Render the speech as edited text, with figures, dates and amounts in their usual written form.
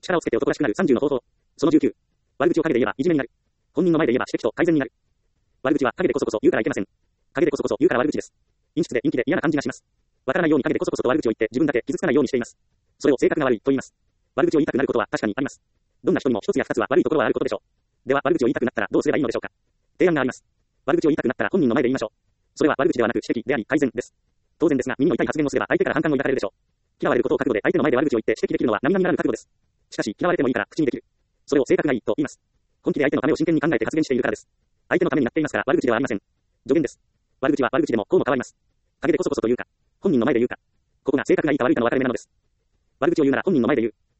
力をつけて男らしくなる30の方法。その19。悪口を陰で言えばいじめになる。本人の前で言えば指摘と改善になる。悪口は陰でこそこそ言うからいけません。陰でこそこそ言うから悪口です。陰湿で陰気で嫌な感じがします。わからないように陰でこそこそと悪口を言って自分だけ傷つかないようにしています。それを性格が悪いと言います。悪口を言いたくなることは確かにあります。どんな人にも一つや二つは悪いところはあることでしょう。では悪口を言いたくなったらどうすればいいのでしょうか。提案があります。悪口を言いたくなったら本人の前で言いましょう。それは悪口ではなく指摘であり改善です。当然ですが、耳の痛い発言をすれば相手から反感を抱かれるでしょう。嫌われることを覚悟で相手の前で悪口を言って指摘できるのは並々ならぬ覚悟です。しかし、嫌われてもいいから口にできる。それを性格がいいと言います。本気で相手のためを真剣に考えて発言しているからです。相手のためになっていますから悪口ではありません。助言です。悪口は悪口でもこうも変わります。陰でこそこそと言うか、本人の前で言うか。ここが性格がいいか悪いかの分かれ目なのです。悪口を言うなら本人の前で言う。